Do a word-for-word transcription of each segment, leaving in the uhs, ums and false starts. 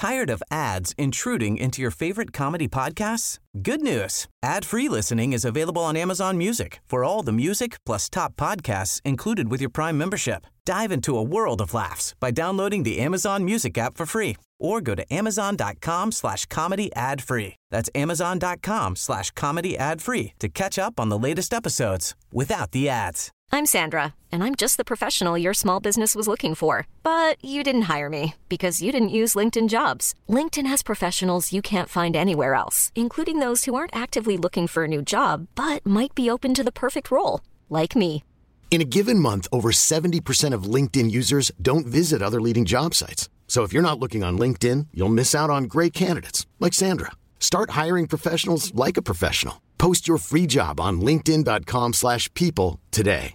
Tired of ads intruding into your favorite comedy podcasts? Good news. Ad-free listening is available on Amazon Music for all the music plus top podcasts included with your Prime membership. Dive into a world of laughs by downloading the Amazon Music app for free or go to amazon.com slash comedy ad free. That's amazon.com slash comedy ad free to catch up on the latest episodes without the ads. I'm Sandra, and I'm just the professional your small business was looking for. But you didn't hire me because you didn't use LinkedIn Jobs. LinkedIn has professionals you can't find anywhere else, including those who aren't actively looking for a new job, but might be open to the perfect role, like me. In a given month, over seventy percent of LinkedIn users don't visit other leading job sites. So if you're not looking on LinkedIn, you'll miss out on great candidates like Sandra. Start hiring professionals like a professional. Post your free job on linkedin.com slash people today.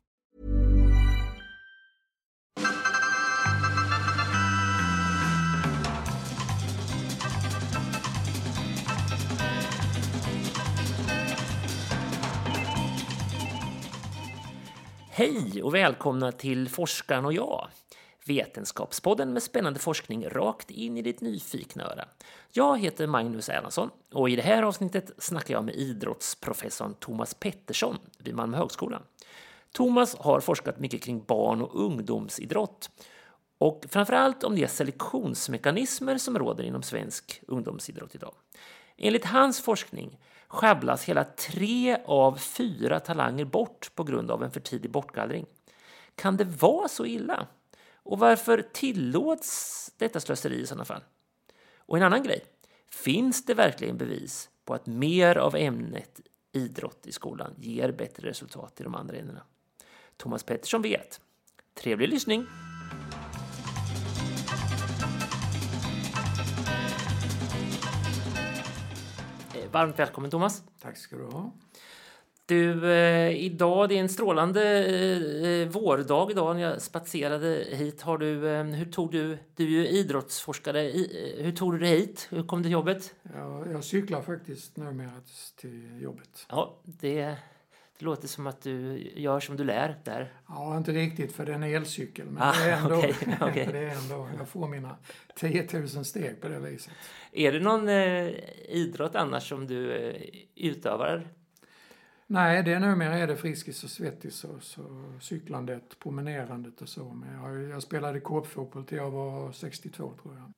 Hej och välkomna till Forskaren och jag. Vetenskapspodden med spännande forskning rakt in i ditt nyfikna öra. Jag heter Magnus Erlandsson och i det här avsnittet snackar jag med idrottsprofessorn Thomas Pettersson vid Malmö högskola. Thomas har forskat mycket kring barn- och ungdomsidrott och framförallt om de selektionsmekanismer som råder inom svensk ungdomsidrott idag. Enligt hans forskning sjabblas hela tre av fyra talanger bort på grund av en för tidig bortgallring. Kan det vara så illa? Och varför tillåts detta slöseri i sådana fall? Och en annan grej. Finns det verkligen bevis på att mer av ämnet idrott i skolan ger bättre resultat i de andra ämnena? Thomas Pettersson vet. Trevlig lyssning! Varmt välkommen Thomas. Tack ska du ha. Du, eh, idag det är en strålande eh, vårdag idag när jag spatserade hit. Har du, eh, hur tog du, du är ju idrottsforskare, i, hur tog du dig hit? Hur kom du till jobbet? Ja, jag cyklar faktiskt numera till jobbet. Ja, det, det låter som att du gör som du lär där. Ja, inte riktigt för det är en elcykel. Men ah, det, är ändå, okay, okay. det är ändå, jag får mina tio tusen steg på det viset. Är det någon eh, idrott annars som du eh, utövar? Nej, det är numera är det Friskis och Svettis och så cyklandet, promenerandet och så. Men jag, jag spelade korpfotboll till jag var sextiotvå tror jag.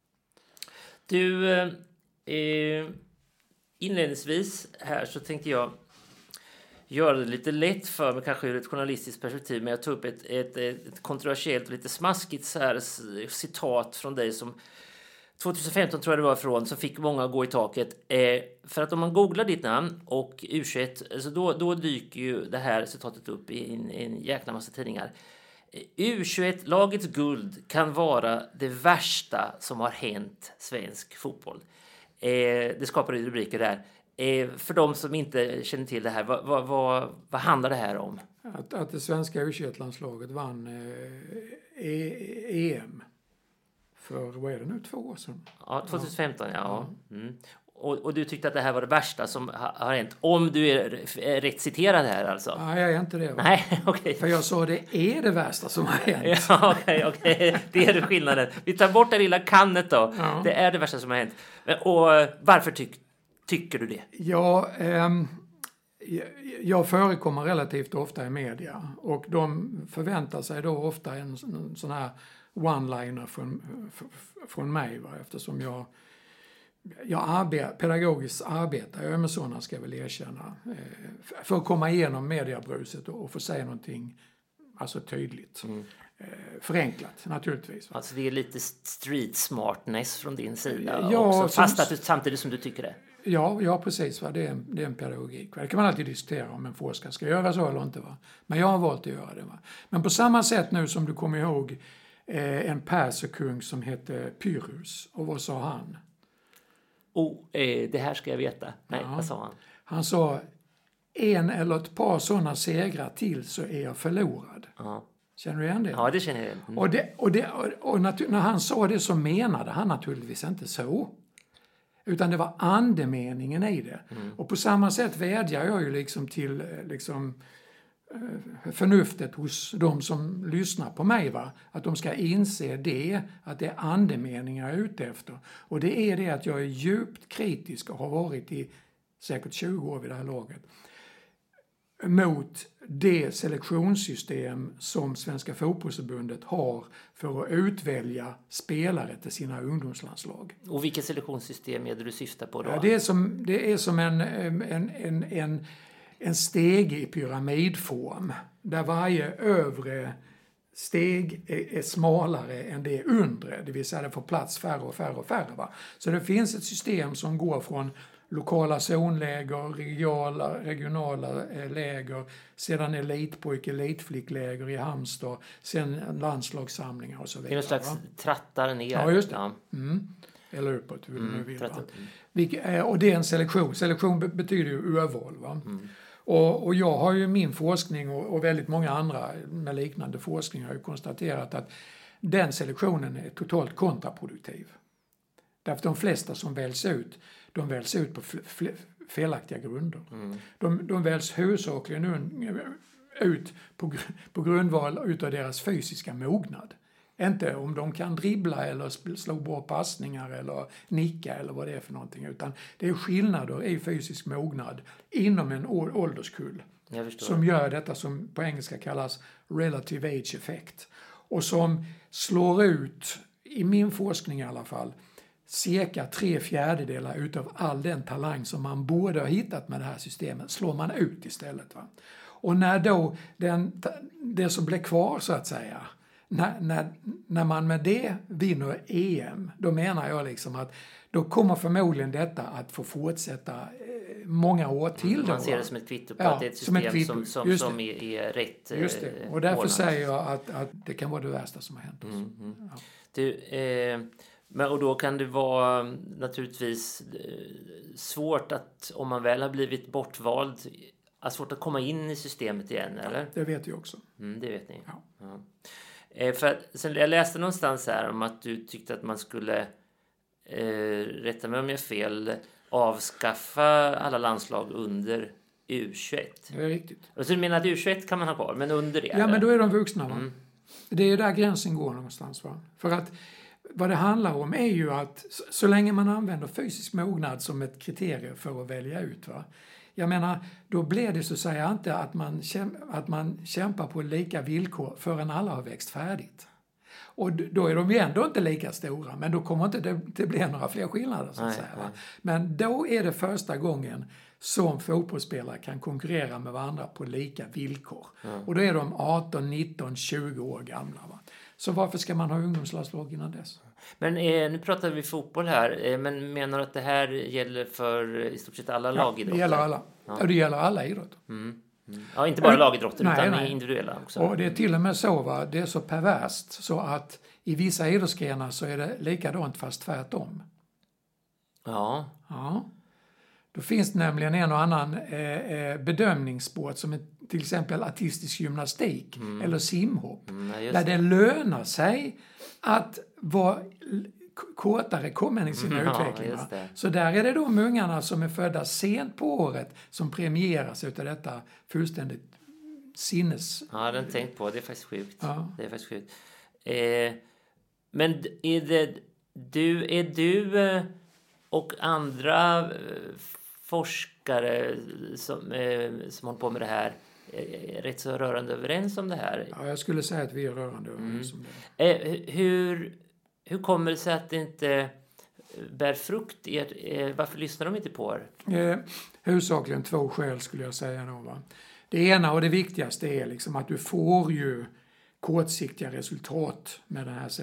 Du, eh, inledningsvis här så tänkte jag göra det lite lätt för mig, kanske ur ett journalistiskt perspektiv, men jag tog upp ett, ett, ett kontroversiellt och lite smaskigt så här citat från dig som tjugohundrafemton tror jag det var från, som fick många att gå i taket. Eh, för att om man googlar ditt namn och U tjugoett, alltså då, då dyker ju det här citatet upp i en, en jäkla massa tidningar. U tjugoett-lagets guld kan vara det värsta som har hänt svensk fotboll. Eh, det skapar rubriker där. Eh, för de som inte känner till det här, vad, vad, vad, vad handlar det här om? Att, att det svenska U tjugoett-landslaget vann eh, e- EM. För vad är det nu, två år sedan? Ja, tjugohundrafemton, ja. ja. Mm. Och, och du tyckte att det här var det värsta som ha, har hänt. Om du är, är rätt citerad här alltså. Nej, jag är inte det. Va? Nej, okej. Okay. För jag sa det är det värsta som har hänt. Ja, okej, okay, okej. Okay. Det är det skillnaden. Vi tar bort det lilla kannet då. Ja. Det är det värsta som har hänt. Och varför tyck, tycker du det? Ja, ehm, jag förekommer relativt ofta i media. Och de förväntar sig då ofta en, en sån här one-liner från, från mig, va? Eftersom jag, jag arbetar, pedagogiskt arbetar jag med sådana, ska jag väl erkänna, för att komma igenom mediebruset och få säga någonting alltså tydligt. Mm. Förenklat, naturligtvis. Alltså det är lite street smartness från din sida ja, också, fast som, att du, samtidigt som du tycker det. Ja, ja precis. Va? Det, är en, det är en pedagogik. Va? Det kan man alltid diskutera om en forskare ska göra så eller inte. Va? Men jag har valt att göra det. Va? Men på samma sätt nu som du kommer ihåg eh, en perserkung som hette Pyrrhus. Och vad sa han? Oh, eh, det här ska jag veta. Nej, ja. Vad sa han? Han sa, en eller ett par sådana segrar till så är jag förlorad. Ja. Känner du igen det? Ja, det känner jag igen. Mm. Och, det, och, det, och, och natur, när han sa det så menade han naturligtvis inte så. Utan det var andemeningen i det. Mm. Och på samma sätt vädjar jag ju liksom till liksom, förnuftet hos de som lyssnar på mig, va? Att de ska inse det, att det är andemeningar jag är ute efter. Och det är det att jag är djupt kritisk och har varit i säkert tjugo år vid det här laget mot det selektionssystem som Svenska fotbollsförbundet har för att utvälja spelare till sina ungdomslandslag. Och vilket selektionssystem är det du syftar på då? Ja, det är som, det är som en, en, en, en, en steg i pyramidform där varje övre steg är, är smalare än det undre, det vill säga det får plats färre och färre och färre. Va? Så det finns ett system som går från lokala zonläger, regionala, regionala eh, läger, sedan elitpojk, elitflickläger i Halmstad, sen landslagssamlingar och så vidare. Det är en slags va? Trattar ner. Ja, just det. Ja. Mm. Eller uppåt, hur mm, du nu vill. trattar, mm. eh, och det är en selektion. Selektion be- betyder ju urval. Va? Mm. Och, och jag har ju min forskning och, och väldigt många andra med liknande forskning har ju konstaterat att den selektionen är totalt kontraproduktiv. Därför de flesta som väljs ut, de väljs ut på fl- fl- felaktiga grunder. Mm. De, de väljs huvudsakligen ut på, gr- på grundval utav deras fysiska mognad. Inte om de kan dribbla eller slå bra passningar eller nicka eller vad det är för någonting. Utan det är skillnader i fysisk mognad inom en å- ålderskull. Som gör detta som på engelska kallas relative age effect. Och som slår ut, i min forskning i alla fall, cirka tre fjärdedelar utav all den talang som man borde ha hittat med det här systemet slår man ut istället. Va? Och när då den, det som blir kvar så att säga, när, när, när man med det vinner E M, då menar jag liksom att då kommer förmodligen detta att få fortsätta eh, många år till. Man då, ser va? det som ett kvitto på Ja, att det är ett som, ett system kvitto. som, som, som är, är rätt eh, Just det. Och därför ordnat. säger jag att, att det kan vara det värsta som har hänt oss. Mm, mm. Ja. Du, eh, men, och då kan det vara naturligtvis svårt att, om man väl har blivit bortvald, är svårt att komma in i systemet igen, eller? Ja, det vet jag också. Mm, det vet ni. Ja. Ja. Eh, för att, sen, jag läste någonstans här om att du tyckte att man skulle, eh, rätta mig om jag är fel, avskaffa alla landslag under U tjugoett. Det är riktigt. Och så du menar att U tjugoett kan man ha kvar, men under det? Ja, eller? men då är de vuxna, va? Mm. Det är där gränsen går någonstans, va? För att vad det handlar om är ju att så, så länge man använder fysisk mognad som ett kriterium för att välja ut, va? Jag menar, då blir det så att säga inte att man, käm, att man kämpar på lika villkor förrän alla har växt färdigt. Och då är de ju ändå inte lika stora, men då kommer inte det, det bli några fler skillnader så att nej, säga. Va? Nej. Men då är det första gången som fotbollsspelare kan konkurrera med varandra på lika villkor. Mm. Och då är de arton, nitton, tjugo år gamla. Va? Så varför ska man ha ungdomslandslag innan dess? Men eh, nu pratar vi fotboll här, eh, men menar du att det här gäller för i stort sett alla Ja, lagidrotter? det gäller alla. Ja. Ja, det gäller alla idrotter. Mm. Mm. Ja, inte bara lagidrotter nej, utan nej. individuella också. Och det är till och med så, va? Det är så perverst så att i vissa idrottsgrenar så är det likadant fast tvärtom. Ja. Ja. Då finns det nämligen en och annan eh, bedömningssport som är till exempel artistisk gymnastik mm. eller simhopp. Mm, ja, där det. det lönar sig att vara kortare kommen i sina mm, utvecklingar. Ja, så där är det de ungarna som är födda sent på året som premieras utav detta fullständigt sinnes... Ja, jag hade inte tänkt på. Det är faktiskt sjukt. Ja. Det är faktiskt sjukt. Eh, men är det du, är du eh, och andra eh, forskare som, eh, som håller på med det här eh, rätt så rörande överens om det här? Ja, jag skulle säga att vi är rörande överens om det. Eh, hur, hur kommer det sig att det inte bär frukt? Er, eh, varför lyssnar de inte på er? Eh, huvudsakligen två skäl skulle jag säga då, va? Det ena och det viktigaste är liksom att du får ju kortsiktiga resultat med den här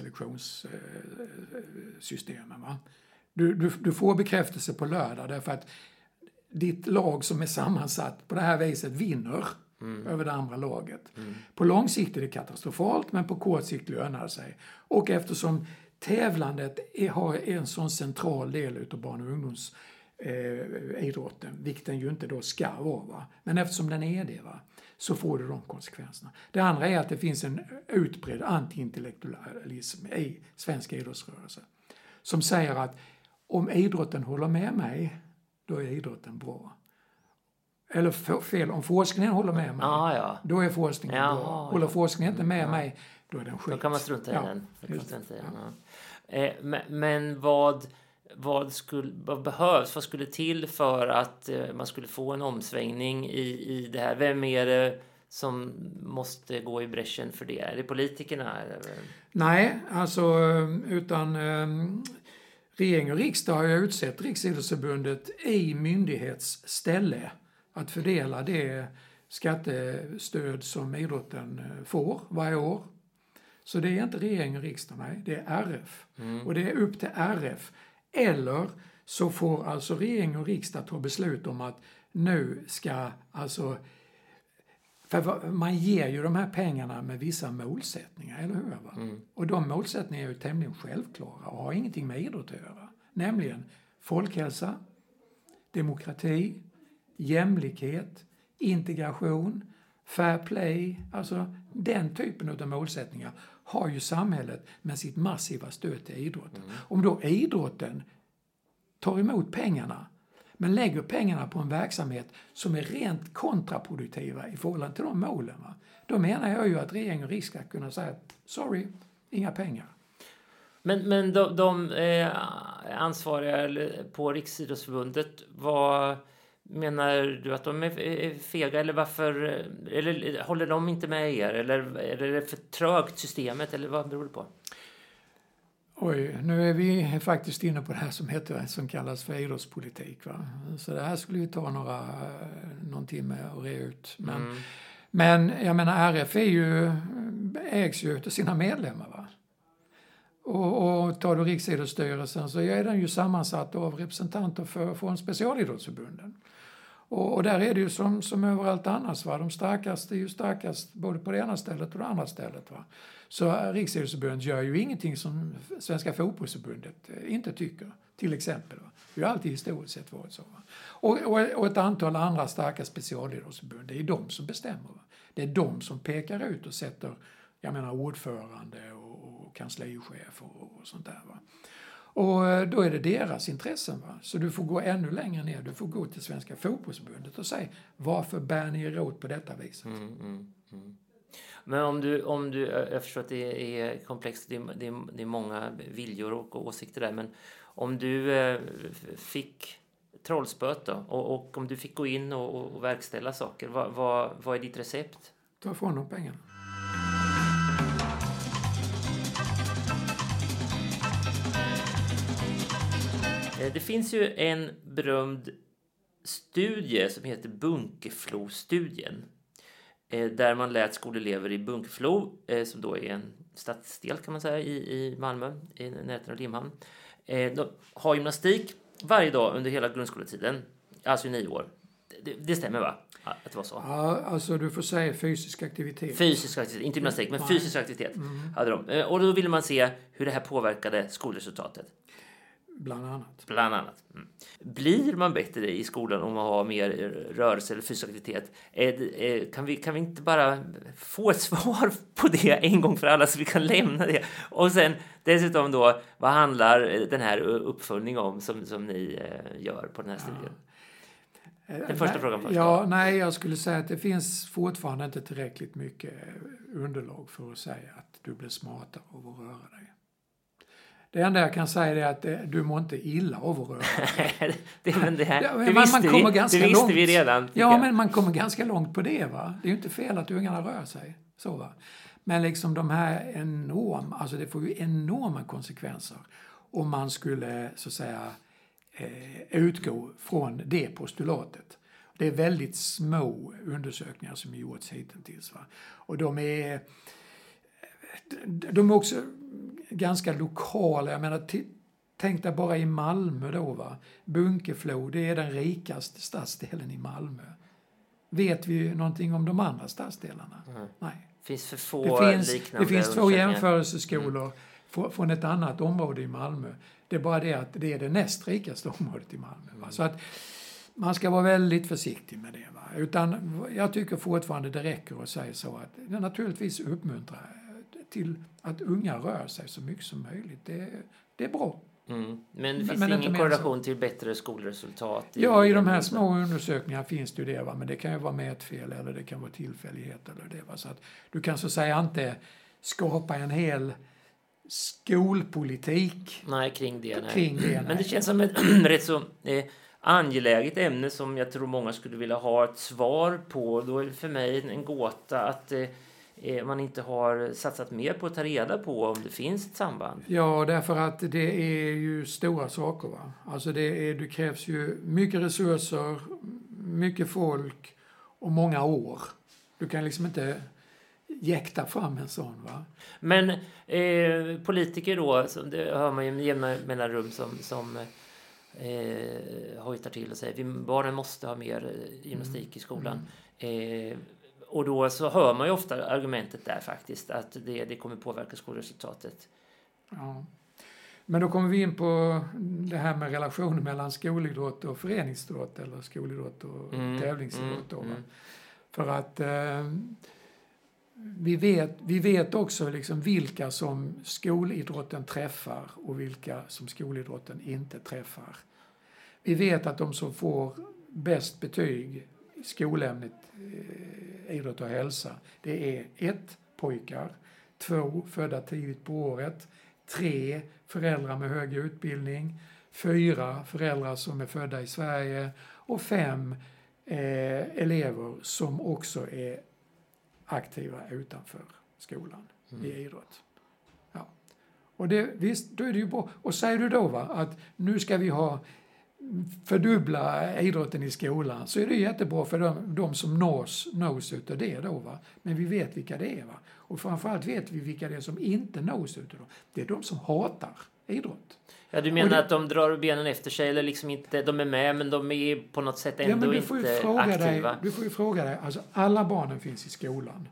selektionssystemen. Va? Du, du, du får bekräftelse på lördag därför att ditt lag som är sammansatt på det här viset vinner mm. över det andra laget. Mm. På lång sikt är det katastrofalt, men på kort sikt lönar det sig. Och eftersom tävlandet är, har en sån central del utav barn- och ungdoms Eh, idrotten, vilket den ju inte då ska vara, va? Men eftersom den är det, va, så får du de konsekvenserna. Det andra är att det finns en utbredd anti-intellektualism i svensk idrottsrörelse som säger att om idrotten håller med mig, då är idrotten bra. Eller fel, om forskningen håller med mig, ah, ja. då är forskningen ja, bra. Håller ja. forskningen inte med ja. mig, då är den skit. Då kan man strunta i ja. den. Då kan man strunta i den. Ja. Ja. Eh, men, men vad, vad, skulle, vad behövs? Vad skulle till för att eh, man skulle få en omsvängning i, i det här? Vem är det som måste gå i bräschen för det? Är det politikerna? Eller? Nej, alltså utan um, regering och riksdag har ju utsett Riksidrottsförbundet i myndighetsställe att fördela det skattestöd som idrotten får varje år. Så det är inte regering och riksdag, nej, det är R F. Mm. Och det är upp till R F. Eller så får alltså regering och riksdag ta beslut om att nu ska alltså... För man ger ju de här pengarna med vissa målsättningar, eller hur? Va? Mm. Och de målsättningarna är ju tämligen självklara och har ingenting med idrott att göra. Nämligen folkhälsa, demokrati, jämlikhet, integration, fair play. Alltså den typen av målsättningar har ju samhället med sitt massiva stöd till idrotten. Mm. Om då idrotten tar emot pengarna men lägger pengarna på en verksamhet som är rent kontraproduktiva i förhållande till de målen, va? Då menar jag ju att regering och riksdag ska kunna säga sorry, inga pengar. Men, men de, de eh, ansvariga på Riksidrottsförbundet, vad menar du att de är fega eller varför, eller håller de inte med er eller, eller är det för trögt systemet eller vad beror det på? Oj, nu är vi faktiskt inne på det här som heter, som kallas för idrottspolitik, va? Så det här skulle ju ta några, någon timme att reda ut. Men, mm. men jag menar, R F är ju, ägs ju till sina medlemmar, va? Och, och tar du Riksidrottsstyrelsen så är den ju sammansatt av representanter för, från specialidrottsförbunden. Och, och där är det ju som, som överallt annars, va? De starkaste är ju starkast både på det ena stället och det andra stället, va? Så Riksidrottsförbundet gör ju ingenting som Svenska fotbollsförbundet inte tycker, till exempel. Va? Det är ju alltid historiskt sett varit så. Va? Och, och, och ett antal andra starka specialidrottsförbund, det är de som bestämmer. Va? Det är de som pekar ut och sätter, jag menar, ordförande och, och kanslichef och, och sånt där. Va? Och då är det deras intressen. Va? Så du får gå ännu längre ner. Du får gå till Svenska fotbollsförbundet och säga, varför bär ni er åt på detta viset? Mm, mm, mm. Men om du, om du, jag förstår att det är komplext, det är, det är, det är många viljor och åsikter där, men om du eh, fick trollspöt då, och, och om du fick gå in och, och verkställa saker, vad, vad, vad är ditt recept? Ta ifrån dem pengarna. Det finns ju en berömd studie som heter Bunkeflo-studien. Där man lät skolelever i Bunkeflo, som då är en stadsdel kan man säga i, i Malmö, i närheten av Limhamn. De har gymnastik varje dag under hela grundskoletiden, alltså i nio år. Det, det stämmer, va? Att det var så. Ja, alltså du får säga fysisk aktivitet. Fysisk aktivitet, inte gymnastik, men Nej. fysisk aktivitet Mm. hade de. Och då ville man se hur det här påverkade skolresultatet. Bland annat. Bland annat. Mm. Blir man bättre i skolan om man har mer rörelse eller fysisk aktivitet? Är, är, kan, vi, kan vi inte bara få ett svar på det en gång för alla så vi kan lämna det? Och sen dessutom då, vad handlar den här uppföljningen om som, som ni gör på den här studien? Ja. Den första nej, frågan först. Ja, nej, jag skulle säga att det finns fortfarande inte tillräckligt mycket underlag för att säga att du blir smartare av att röra dig. Det enda jag kan säga är att du mår inte illa av att röra dig. det, men det, här, det, man, visste, man kommer vi, ganska det visste långt. vi redan. Ja, jag. men man kommer ganska långt på det, va? Det är ju inte fel att ungarna rör sig. Så, va? Men liksom de här enorma, alltså det får ju enorma konsekvenser om man skulle, så att säga, eh, utgå från det postulatet. Det är väldigt små undersökningar som gjorts hittills, va? Och de är, de är också ganska lokala. Jag menar, t- tänk dig bara i Malmö då, va? Bunkeflo, det är den rikaste stadsdelen i Malmö. Vet vi någonting om de andra stadsdelarna? Mm. Nej. Finns för få det finns, liknande det finns två jämförelseskolor mm. från ett annat område i Malmö. Det är bara det att det är det näst rikaste området i Malmö. Va? Så att man ska vara väldigt försiktig med det. Va? Utan jag tycker fortfarande det räcker att säga så att det naturligtvis uppmuntrar till att unga rör sig så mycket som möjligt. Det, det är bra. Mm. Men det finns men ingen korrelation till bättre skolresultat? Ja, i de här små undersökningarna finns det ju det, va? Men det kan ju vara mätfel eller det kan vara tillfällighet eller det, va? Så att du kan så att säga inte skapa en hel skolpolitik nej, kring det. Nej. Kring det, nej. Men det känns som ett rätt så eh, angeläget ämne som jag tror många skulle vilja ha ett svar på. Då är det för mig en gåta att eh, man inte har satsat mer på att ta reda på om det finns ett samband. Ja, därför att det är ju stora saker. Va? Alltså det, är, det krävs ju mycket resurser, mycket folk och många år. Du kan liksom inte jäkta fram en sån, va? Men eh, politiker då, så det hör man ju med jämna mellanrum som, som eh, hojtar till och säger att barnen måste ha mer gymnastik mm. i skolan. Mm. Eh, och då så hör man ju ofta argumentet där faktiskt, att det, det kommer påverka skolresultatet. Ja. Men då kommer vi in på det här med relationen mellan skolidrott och föreningsidrott, eller skolidrott och mm. tävlingsidrott. Då, mm. För att eh, vi, vet, vi vet också liksom vilka som skolidrotten träffar och vilka som skolidrotten inte träffar. Vi vet att de som får bäst betyg i skolämnet eh, idrott och hälsa, det är ett, pojkar, två, födda tidigt på året, tre, föräldrar med hög utbildning, fyra, föräldrar som är födda i Sverige och fem, eh, elever som också är aktiva utanför skolan mm. i idrott. Ja. Och det, visst, då är det ju bra. Och säger du då, va, att nu ska vi ha fördubbla idrotten i skolan, så är det jättebra för de, de som nås, nås utav det då, va. Men vi vet vilka det är, va. Och framförallt vet vi vilka det är som inte nås utav det. Det är de som hatar idrott. Ja, du menar det, att de drar benen efter sig eller liksom inte, de är med men de är på något sätt ändå ja, men du får ju inte fråga aktiva. Dig, du får ju fråga dig, alltså alla barnen finns i skolan.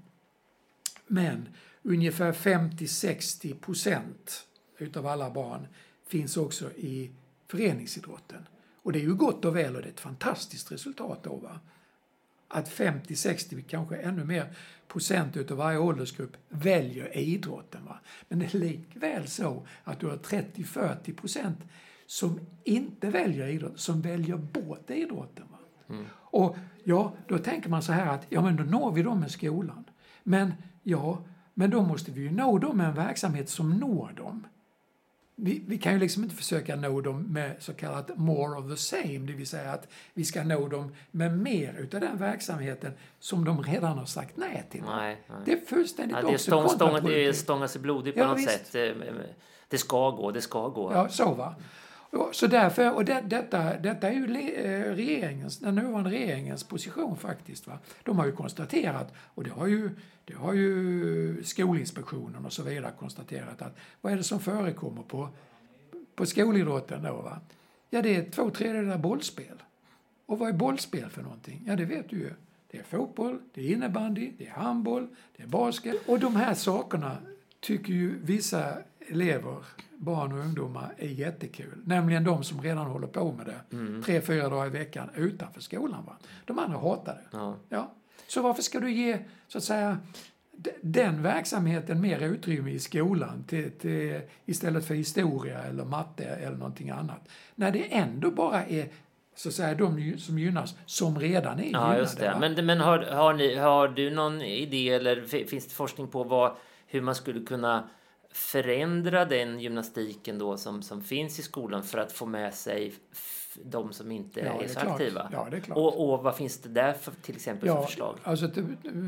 Men ungefär femtio till sextio procent utav alla barn finns också i föreningsidrotten. Och det är ju gott och väl och det är ett fantastiskt resultat då, va? Att femtio till sextio, kanske ännu mer procent utav varje åldersgrupp väljer idrotten, va? Men det är likväl så att du har trettio till fyrtio procent som inte väljer idrott, som väljer bort idrotten, va? Mm. Och ja, då tänker man så här att ja, men då når vi dem med skolan. Men ja, men då måste vi ju nå dem med en verksamhet som når dem. Vi, vi kan ju liksom inte försöka nå dem med så kallat more of the same, det vill säga att vi ska nå dem med mer utav den verksamheten som de redan har sagt nej till. Nej, nej. Det är fullständigt ja, det är också stång, kontraproduktivt. Det är stånga sig blodigt på ja, något visst. sätt. Det ska gå, det ska gå. Ja, så va. Så därför, och det, detta, detta är ju regeringens, den nuvarande regeringens position faktiskt, va. De har ju konstaterat, och det har ju, det har ju Skolinspektionen och så vidare konstaterat, att vad är det som förekommer på på skolidrotten då, va? Ja, det är två tredjedelar bollspel. Och vad är bollspel för någonting? Ja, det vet du ju. Det är fotboll, det är innebandy, det är handboll, det är basket. Och de här sakerna tycker ju vissa elever, barn och ungdomar, är jättekul. Nämligen de som redan håller på med det mm. tre, fyra dagar i veckan utanför skolan, va? De andra hatar det. Ja. Ja. Så varför ska du ge, så att säga, den verksamheten mer utrymme i skolan till, till, istället för historia eller matte eller någonting annat? När det ändå bara är, så att säga, de som gynnas som redan är gynnade. Ja, just det. Men, men har, har, ni, har du någon idé eller finns det forskning på vad, hur man skulle kunna förändra den gymnastiken då som, som finns i skolan för att få med sig de som inte ja, är så klart. aktiva? Ja, det är klart. Och, och vad finns det där för, till exempel ja, för förslag? Alltså, ett,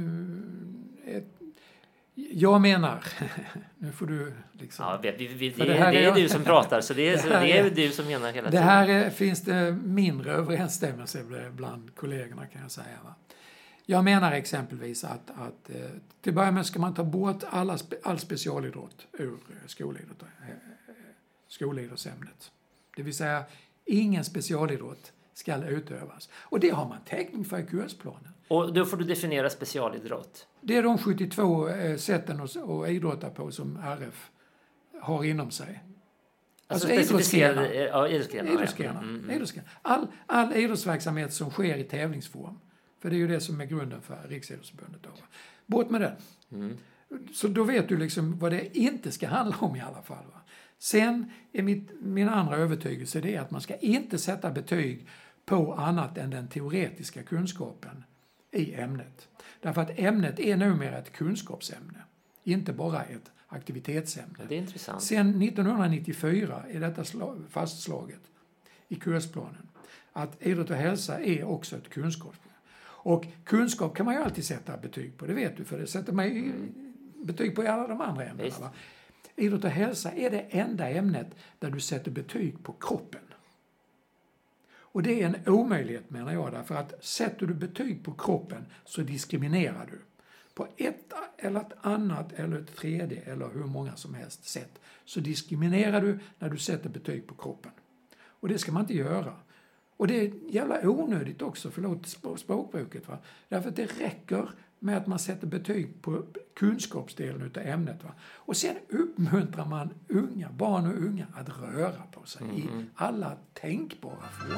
ett, jag menar, nu får du liksom... Ja, vi, vi, det, det, här det är, är du som pratar, så det är, det så det är du som menar hela det tiden. Det här är, finns det mindre överensstämmelse bland kollegorna, kan jag säga, va? Jag menar exempelvis att, att till början med ska man ta bort alla, all specialidrott ur skolidrott, skolidrottsämnet. Det vill säga, ingen specialidrott ska utövas. Och det har man täckning för i kursplanen. Och då får du definiera specialidrott. Det är de sjuttiotvå sätten att idrotta på som R F har inom sig. Alltså, alltså idrottsgrenar. Ja, idrottsgrenar. Idrottsgrenar. Mm, mm. idrottsgrenar. All, all idrottsverksamhet som sker i tävlingsform. För det är ju det som är grunden för Riksidrottsförbundet. Bort med den. Mm. Så då vet du liksom vad det inte ska handla om i alla fall. Va? Sen är mitt, min andra övertygelse det är att man ska inte sätta betyg på annat än den teoretiska kunskapen i ämnet. Därför att ämnet är numera ett kunskapsämne, inte bara ett aktivitetsämne. Det är intressant. Sen nittonhundranittiofyra är detta fastslaget i kursplanen. Att idrott och hälsa är också ett kunskapsämne. Och kunskap kan man ju alltid sätta betyg på, det vet du, för det sätter man ju betyg på i alla de andra ämnena. Va? Idrott och hälsa är det enda ämnet där du sätter betyg på kroppen. Och det är en omöjlighet menar jag, därför att sätter du betyg på kroppen så diskriminerar du. På ett eller ett annat eller ett tredje eller hur många som helst sätt så diskriminerar du när du sätter betyg på kroppen. Och det ska man inte göra. Och det är jävla onödigt också, förlåt språkbruket. Va? Därför att det räcker med att man sätter betyg på kunskapsdelen av ämnet. Va? Och sen uppmuntrar man unga, barn och unga att röra på sig mm. i alla tänkbara former.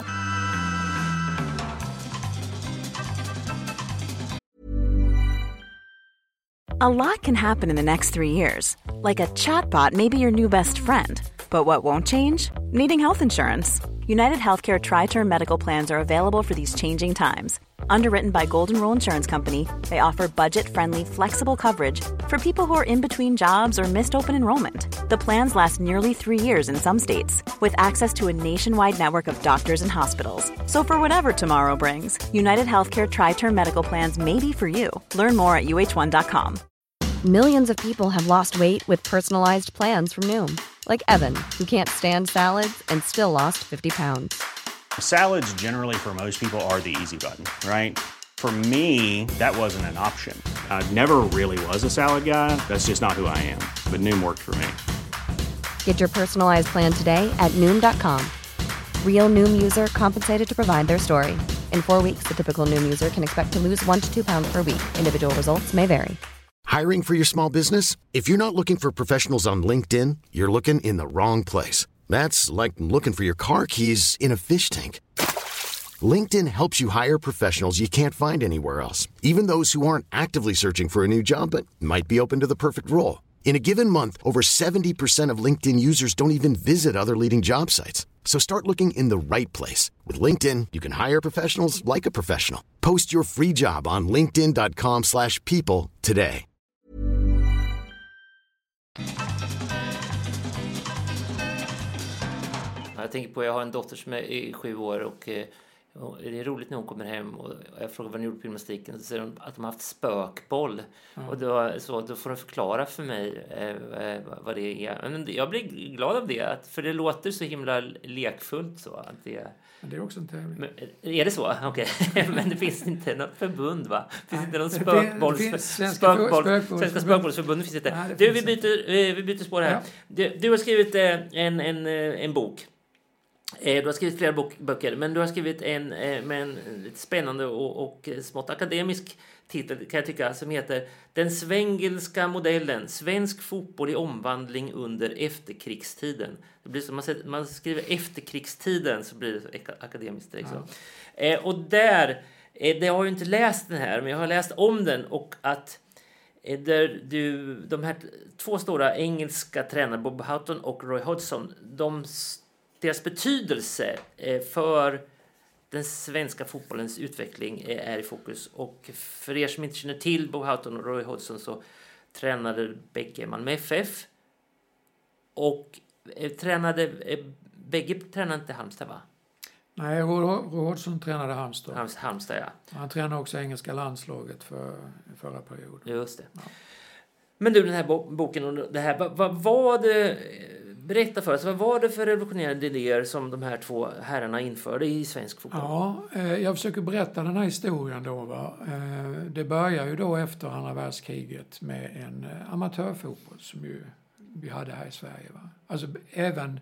A lot can happen in the next three years. Like a chatbot may be your new best friend. But what won't change? Needing health insurance. United Healthcare Tri-Term Medical Plans are available for these changing times. Underwritten by Golden Rule Insurance Company, they offer budget-friendly, flexible coverage for people who are in between jobs or missed open enrollment. The plans last nearly three years in some states, with access to a nationwide network of doctors and hospitals. So for whatever tomorrow brings, United Healthcare Tri-Term Medical Plans may be for you. Learn more at U H one dot com. Millions of people have lost weight with personalized plans from Noom. Like Evan, who can't stand salads and still lost fifty pounds. Salads generally for most people are the easy button, right? For me, that wasn't an option. I never really was a salad guy. That's just not who I am. But Noom worked for me. Get your personalized plan today at Noom dot com. Real Noom user compensated to provide their story. In four weeks, the typical Noom user can expect to lose one to two pounds per week. Individual results may vary. Hiring for your small business? If you're not looking for professionals on LinkedIn, you're looking in the wrong place. That's like looking for your car keys in a fish tank. LinkedIn helps you hire professionals you can't find anywhere else, even those who aren't actively searching for a new job but might be open to the perfect role. In a given month, over seventy percent of LinkedIn users don't even visit other leading job sites. So start looking in the right place. With LinkedIn, you can hire professionals like a professional. Post your free job on linkedin dot com slash people today. Jag tänker på, jag har en dotter som är sju år och det är roligt när hon kommer hem och jag frågar vad hon gjorde på gymnastiken, så säger hon att de har haft spökboll. Mm. Och då, så, då får hon förklara för mig eh, vad det är. Men jag blir glad av det, att, för det låter så himla lekfullt. Så, att det, men det är också en tävling. Men, är det så? Okej. Okay. Men det finns inte något förbund, va? Det finns inte någon spökboll. Svenska spökboll, spökboll, Svenska spökbollsförbund finns inte. Nej, du, vi byter, vi byter spår här. Ja. Du, du har skrivit en, en, en bok. Du har skrivit flera bok, böcker, men du har skrivit en med en lite spännande och, och smått akademisk titel, kan jag tycka, som heter Den svengelska modellen, svensk fotboll i omvandling under efterkrigstiden. Det blir som man, säger, man skriver efterkrigstiden så blir det akademiskt. Liksom. Ja. Eh, och där, eh, det har jag ju inte läst den här, men jag har läst om den, och att eh, där du, de här två stora engelska tränarna, Bob Houghton och Roy Hodgson, de deras betydelse för den svenska fotbollens utveckling är i fokus. Och för er som inte känner till Bob Houghton och Roy Hodgson, så tränade bägge Malmö F F. Och tränade, bägge tränade inte Halmstad, va? Nej, Roy Hodgson tränade Halmstad. Halms, Halmstad, ja. Han tränade också engelska landslaget för förra perioden. Just det. Ja. Men du, den här boken och det här, vad, vad var det... Berätta för oss, vad var det för revolutionerande idéer som de här två herrarna införde i svensk fotboll? Ja, jag försöker berätta den här historien då. Va? Det börjar ju då efter andra världskriget med en amatörfotboll som ju vi hade här i Sverige. Va? Alltså även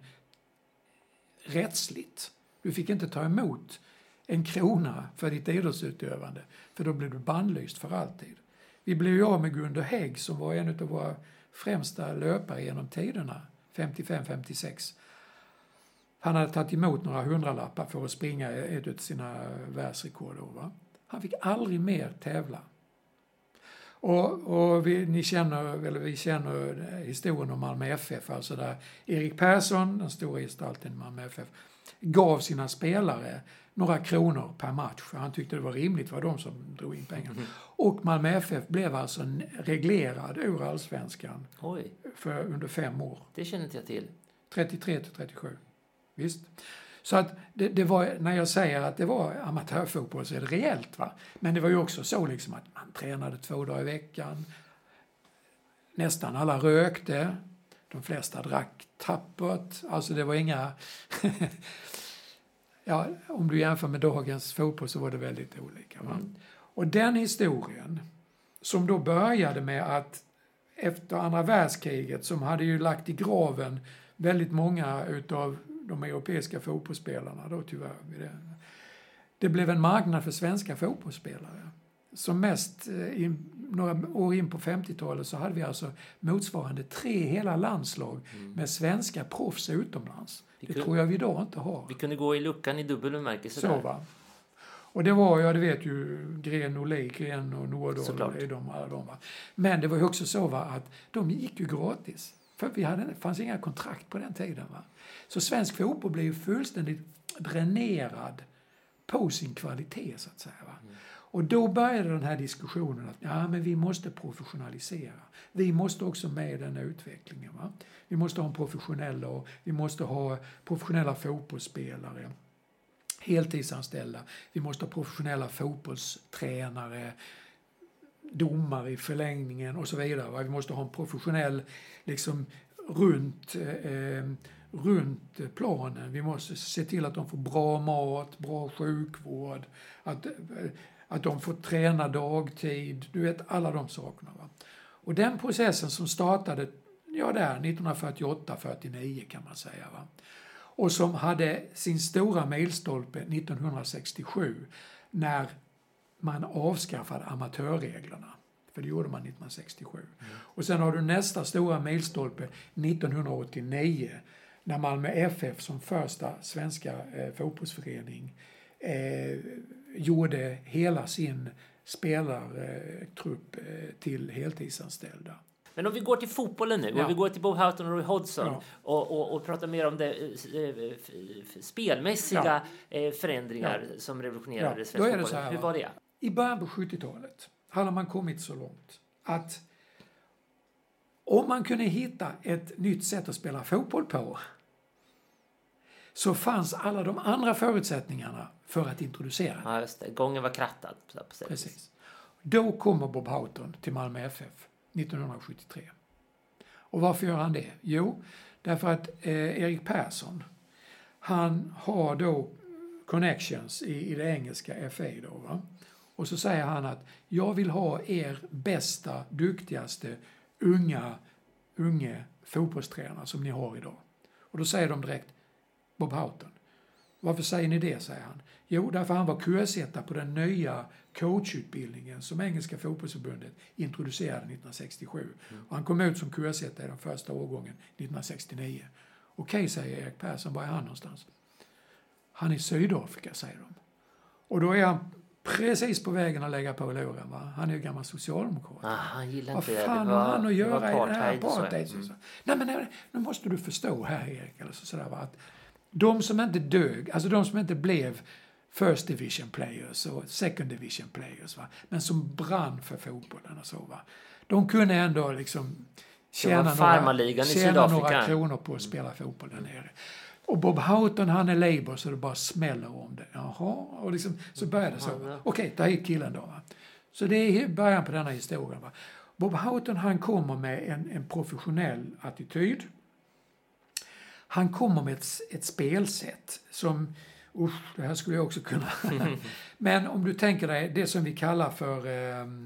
rättsligt. Du fick inte ta emot en krona för ditt idrottsutövande, för då blev du bannlyst för alltid. Vi blev ju av med Gunde Hägg som var en av våra främsta löpare genom tiderna. femtiofem femtiosex. Han hade tagit emot några hundralappar för att springa ett av sina världsrekord. Va? Han fick aldrig mer tävla. Och, och vi, ni känner, eller vi känner historien om Malmö F F, alltså där Erik Persson, den stora gestalten i Malmö F F, gav sina spelare några kronor per match, för han tyckte det var rimligt, var de som drog in pengar. Mm. Och Malmö F F blev alltså reglerad ur allsvenskan. Oj. För under fem år. Det känner inte jag till. trettiotre till trettiosju. Visst. Så att det, det var, när jag säger att det var amatörfotboll så är det reellt, va. Men det var ju också så liksom att man tränade två dagar i veckan. Nästan alla rökte. De flesta drack tappert. Alltså det var inga... ja, om du jämför med dagens fotboll så var det väldigt olika, va. Mm. Och den historien som då började med att efter andra världskriget, som hade ju lagt i graven väldigt många utav de europeiska fotbollsspelarna då tyvärr. Det blev en marknad för svenska fotbollsspelare. Som mest in, några år in på femtiotalet så hade vi alltså motsvarande tre hela landslag mm. med svenska proffs utomlands. Vi det kunde, tror jag vi idag inte har. Vi kunde gå i luckan i dubbel bemärkelse så, där. Va? Och det var, ja det vet ju, Gren och Lee, Gren och Nordahl och de, alla de, va? Men det var ju också så, va, att de gick ju gratis. För vi hade, det fanns inga kontrakt på den tiden, va. Så svensk fotboll blev ju fullständigt dränerad på sin kvalitet, så att säga, va. Mm. Och då började den här diskussionen att ja, men vi måste professionalisera. Vi måste också med i den utvecklingen, va. Vi måste ha en professionell och vi måste ha professionella fotbollsspelare, heltidsanställda. Vi måste ha professionella fotbollstränare, domare i förlängningen och så vidare, va? Vi måste ha en professionell liksom runt, eh, runt planen. Vi måste se till att de får bra mat, bra sjukvård, att, att de får träna dagtid, du vet alla de sakerna, va? Och den processen som startade ja, där nittonhundrafyrtioåtta fyrtionio kan man säga, va? Och som hade sin stora milstolpe nittonhundrasextiosju när man avskaffade amatörreglerna. För det gjorde man nittonhundrasextiosju. Mm. Och sen har du nästa stora milstolpe nittonhundraåttionio när Malmö F F som första svenska eh, fotbollsförening eh, gjorde hela sin spelartrupp eh, till heltidsanställda. Men om vi går till fotbollen nu, ja. och vi går till Bob Houghton och Roy Hodgson ja. och, och, och pratar mer om det eh, spelmässiga ja. eh, förändringar ja. som revolutionerade ja. svensk fotboll. Hur var det? I början på sjuttiotalet hade man kommit så långt att om man kunde hitta ett nytt sätt att spela fotboll på så fanns alla de andra förutsättningarna för att introducera. Ja, just det. Gången var krattad. Precis. Då kommer Bob Houghton till Malmö F F nittonhundrasjuttiotre. Och varför gör han det? Jo, därför att eh, Erik Persson, han har då connections i, i det engelska F A då, va? Och så säger han att jag vill ha er bästa, duktigaste, unga, unge fotbollstränare som ni har idag. Och då säger de direkt, Bob Houghton. Varför säger ni det, säger han. Jo, därför han var kursetta på den nya coachutbildningen som Engelska fotbollsförbundet introducerade nittonhundrasextiosju. Mm. Och han kom ut som kursetta i den första årgången nittonhundrasextionio. Okej, säger Erik Persson, var är han någonstans? Han är i Sydafrika, säger de. Och då är han precis på vägen att lägga på luren, va? Han är ju gammal socialdemokrat. Ah, han gillar Vad inte fan det. har han att göra i det här apartheid? Mm. Nej, men nej, nu måste du förstå här, Erik, eller så, sådär, va? Att de som inte dög, alltså de som inte blev first division players och second division players, va? Men som brann för fotbollen och så, va? De kunde ändå liksom tjäna, några, tjäna några kronor på att spela fotboll där nere. Och Bob Houghton, han är Labour, så det bara smäller om det. Jaha, och liksom, så börjar det så. Okej, okay, ta hit killen då, va? Så det är början på denna historien, va? Bob Houghton, han kommer med en, en professionell attityd. Han kommer med ett, ett spelsätt som, usch, det här skulle jag också kunna. Men om du tänker dig det som vi kallar för eh, eh,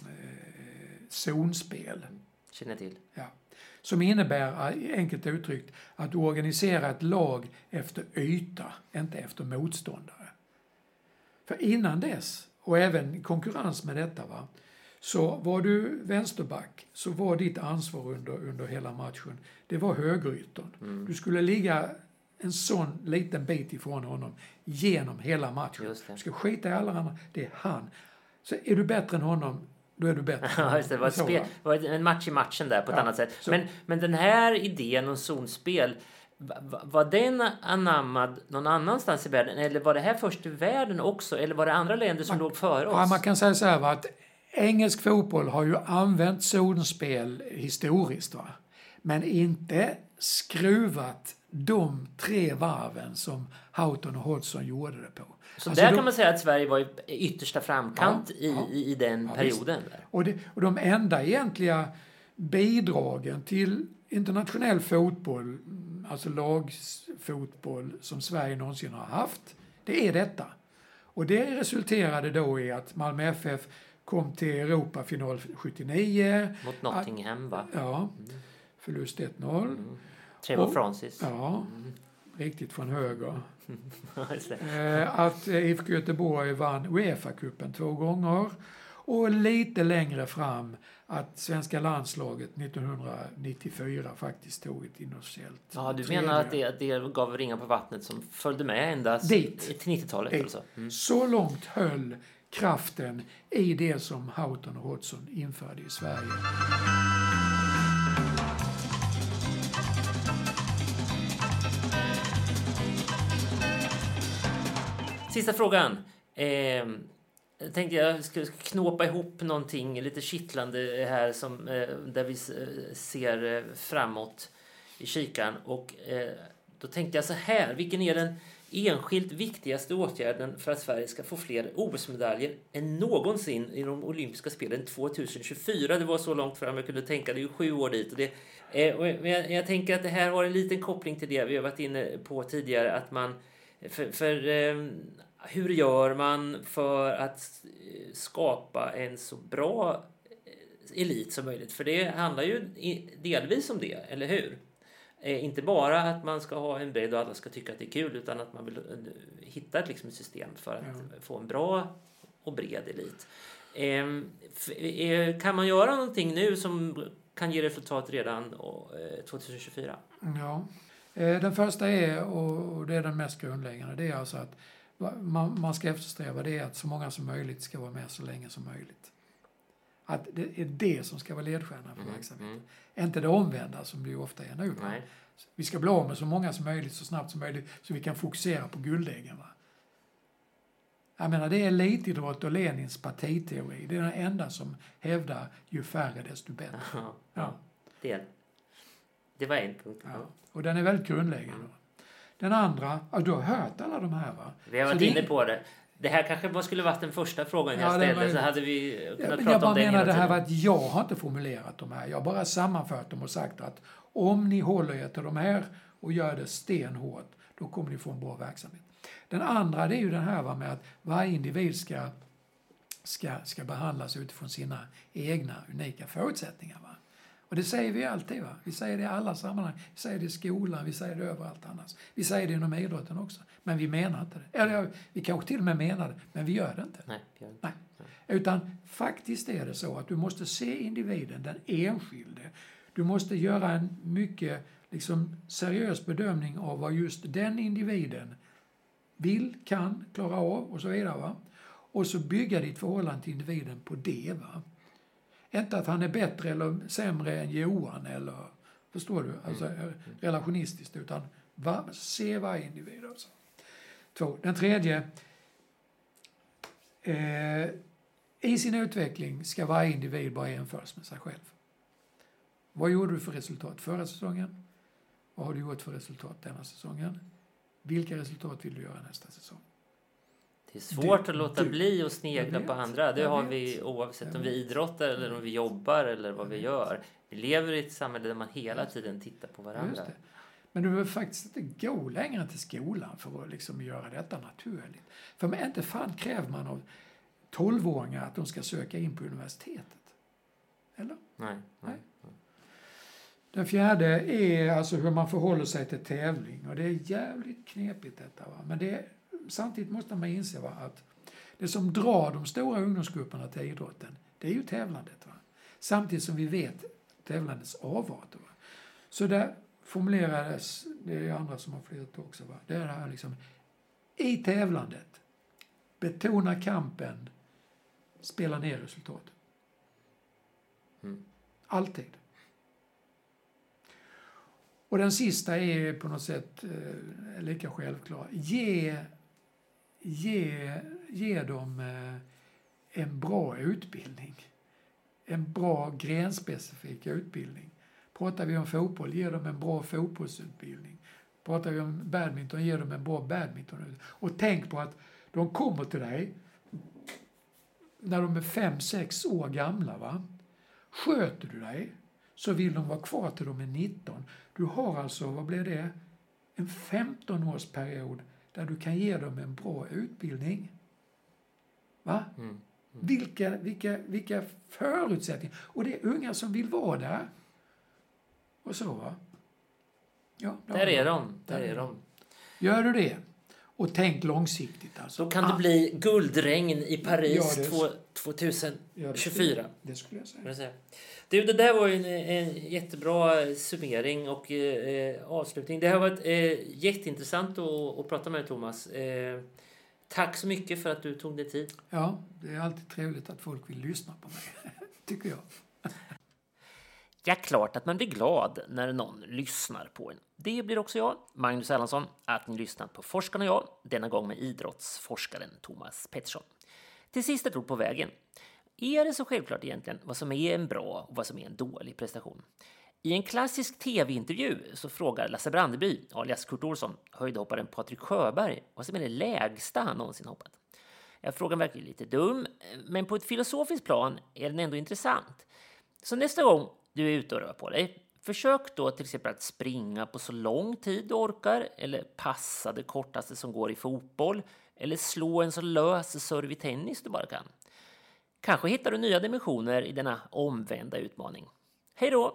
zonspel. Känner till. Ja. Som innebär, enkelt uttryckt, att du organiserar ett lag efter yta, inte efter motståndare. För innan dess, och även konkurrens med detta, va, så var du vänsterback, så var ditt ansvar under, under hela matchen, det var högeryttern. Mm. Du skulle ligga en sån liten bit ifrån honom genom hela matchen. Du ska skita i alla andra, det är han. Så är du bättre än honom, då är du bättre. Ja, just det. Det var, ett spel, det var en match i matchen där på ett ja, annat sätt. Men, men den här idén om zonspel, var den anammad någon annanstans i världen? Eller var det här först i världen också? Eller var det andra länder som man, låg före oss? Ja, man kan säga så här, va, att engelsk fotboll har ju använt zonspel historiskt, va? Men inte skruvat de tre varven som Houghton och Hodgson gjorde det på. Så alltså där de, kan man säga att Sverige var i yttersta framkant ja, ja, i, i den ja, perioden. Där. Och, det, och de enda egentliga bidragen till internationell fotboll, alltså lagsfotboll som Sverige någonsin har haft, det är detta. Och det resulterade då i att Malmö F F kom till Europafinal sjuttionio. Mot Nottingham, va? Ja, mm. förlust ett noll. Mm. Trevor Francis. Ja, mm. riktigt från höger. eh, att I F K Göteborg vann UEFA-cupen två gånger. Och lite längre fram att svenska landslaget nittonhundranittiofyra faktiskt tog ett inofficiellt. Ja, du menar att det, att det gav ringar på vattnet som följde med ända dit, till nittiotalet? Dit. Alltså. Mm. Så långt höll kraften i det som Houghton och Hodgson införde i Sverige. Sista frågan. Eh, jag tänkte jag skulle knåpa ihop någonting lite kittlande här som, eh, där vi ser eh, framåt i kikan. Och eh, då tänkte jag så här. Vilken är den enskilt viktigaste åtgärden för att Sverige ska få fler O S-medaljer än någonsin i de olympiska spelen tjugohundratjugofyra? Det var så långt fram jag kunde tänka. Det är ju sju år dit. Och det, eh, och jag, jag tänker att det här har en liten koppling till det vi har varit inne på tidigare. Att man... För, för eh, hur gör man för att skapa en så bra elit som möjligt? För det handlar ju delvis om det, eller hur? Eh, inte bara att man ska ha en bredd och alla ska tycka att det är kul, utan att man vill hitta ett liksom, system för att ja. få en bra och bred elit. Eh, f- kan man göra någonting nu som kan ge resultat redan eh, tjugohundratjugofyra? Ja. Den första är, och det är den mest grundläggande, det är alltså att man ska eftersträva det att så många som möjligt ska vara med så länge som möjligt. Att det är det som ska vara ledstjärnan för mm, verksamheten. Mm. Inte det omvända som det ju ofta är nu. Nej. Vi ska bli av med så många som möjligt så snabbt som möjligt så vi kan fokusera på guldäggen. Va? Jag menar, det är elitidrott och Lenins partiteori. Det är den enda som hävdar ju färre desto bättre. Ja, ja. Det, det var en punkt. Ja. Och den är väldigt grundläggande. Mm. Den andra, ja, du har hört alla de här, va? Vi har varit så inne det, på det. Det här kanske bara skulle varit den första frågan jag ja, ställde, var, så hade vi kunnat ja, prata jag om den menar hela det här tiden. var att jag har inte formulerat de här. Jag har bara sammanfört dem och sagt att om ni håller er till de här och gör det stenhårt, då kommer ni få en bra verksamhet. Den andra, det är ju den här, va, med att varje individ ska, ska, ska behandlas utifrån sina egna unika förutsättningar, va? Och det säger vi alltid, va? Vi säger det i alla sammanhang. Vi säger det i skolan, vi säger det överallt annars. Vi säger det inom idrotten också. Men vi menar inte det. Eller vi kanske till och med menar det, men vi gör det inte. Nej, vi gör inte. Nej. Utan faktiskt är det så att du måste se individen, den enskilde. Du måste göra en mycket liksom, seriös bedömning av vad just den individen vill, kan, klara av och så vidare. Va? Och så bygga ditt förhållande till individen på det, va? Inte att han är bättre eller sämre än Johan, eller, förstår du, alltså mm. relationistiskt, utan va, se varje individ. Alltså. Två. Den tredje, eh, i sin utveckling ska varje individ bara jämföras med sig själv. Vad gjorde du för resultat förra säsongen? Vad har du gjort för resultat denna säsongen? Vilka resultat vill du göra nästa säsong? Det är svårt du, att låta du, bli och snegla på andra. Det har vi oavsett om vi idrottar eller om vi jobbar eller vad vi gör. Vi lever i ett samhälle där man hela tiden tittar på varandra. Men du behöver faktiskt inte gå längre till skolan för att liksom göra detta naturligt. För men inte fan kräver man av tolvåringar att de ska söka in på universitetet. Eller? Nej. nej. nej. Den fjärde är alltså hur man förhåller sig till tävling. Och det är jävligt knepigt detta, va? Men det är, samtidigt måste man inse, va, att det som drar de stora ungdomsgrupperna till idrotten, det är ju tävlandet. Va? Samtidigt som vi vet tävlandets avarter. Va? Så där formulerades, det är andra som har flyttat också, va? Det är det här liksom, i tävlandet, betona kampen, spela ner resultatet. Mm. Alltid. Och den sista är på något sätt eh, lika självklar. Ge, ge, ge dem eh, en bra utbildning. En bra grenspecifik utbildning. Pratar vi om fotboll, ge dem en bra fotbollsutbildning. Pratar vi om badminton, ge dem en bra badmintonutbildning. Och tänk på att de kommer till dig när de är fem, sex år gamla. Va? Sköter du dig så vill de vara kvar till de är nitton. Du har alltså, vad blir det? En femton-årsperiod där du kan ge dem en bra utbildning. Va? Mm. Mm. Vilka, vilka, vilka förutsättningar. Och det är unga som vill vara där. Och så, va? Ja, där är de. Där är de. Gör du det? Och tänk långsiktigt. Alltså. Då kan det ah. bli guldregn i Paris ja, tjugohundratjugofyra. Ja, det skulle jag säga. Du, det där var ju en, en jättebra summering och eh, avslutning. Det har varit eh, jätteintressant att, att prata med dig, Thomas. Eh, tack så mycket för att du tog dig tid. Ja, det är alltid trevligt att folk vill lyssna på mig, tycker jag. Ja, klart att man blir glad när någon lyssnar på en. Det blir också jag, Magnus Erlandsson, att ni lyssnat på Forskarna och jag, denna gång med idrottsforskaren Thomas Pettersson. Till sist ett ord på vägen. Är det så självklart egentligen vad som är en bra och vad som är en dålig prestation? I en klassisk tv-intervju så frågar Lasse Brandeby, alias Kurt Olsson, höjdhopparen Patrik Sjöberg, vad som är det lägsta han någonsin hoppat. Jag frågan verkar lite dum, men på ett filosofiskt plan är den ändå intressant. Så nästa gång du är ute och rör på dig, försök då till exempel att springa på så lång tid du orkar, eller passa det kortaste som går i fotboll, eller slå en så lös serve i tennis du bara kan. Kanske hittar du nya dimensioner i denna omvända utmaning. Hej då!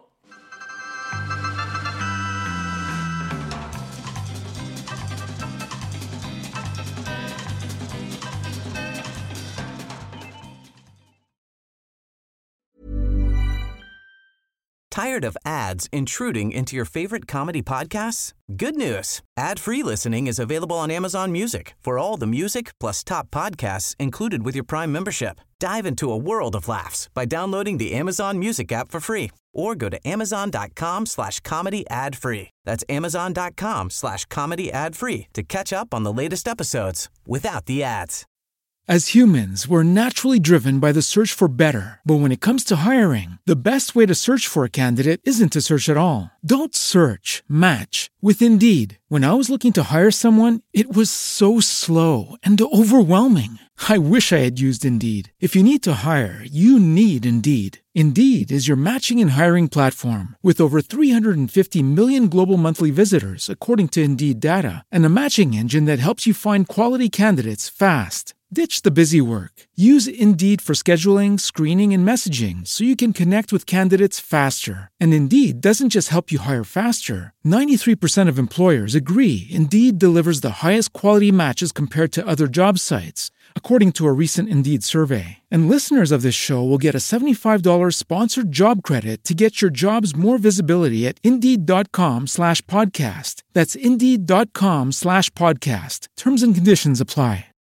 Tired of ads intruding into your favorite comedy podcasts? Good news. Ad-free listening is available on Amazon Music for all the music plus top podcasts included with your Prime membership. Dive into a world of laughs by downloading the Amazon Music app for free or go to amazon.com slash comedy ad free. That's amazon.com slash comedy ad free to catch up on the latest episodes without the ads. As humans, we're naturally driven by the search for better. But when it comes to hiring, the best way to search for a candidate isn't to search at all. Don't search, match with Indeed. When I was looking to hire someone, it was so slow and overwhelming. I wish I had used Indeed. If you need to hire, you need Indeed. Indeed is your matching and hiring platform with over three hundred fifty million global monthly visitors, according to Indeed data, and a matching engine that helps you find quality candidates fast. Ditch the busy work. Use Indeed for scheduling, screening, and messaging so you can connect with candidates faster. And Indeed doesn't just help you hire faster. ninety-three percent of employers agree Indeed delivers the highest quality matches compared to other job sites, according to a recent Indeed survey. And listeners of this show will get a seventy-five dollars sponsored job credit to get your jobs more visibility at Indeed.com slash podcast. That's Indeed.com slash podcast. Terms and conditions apply.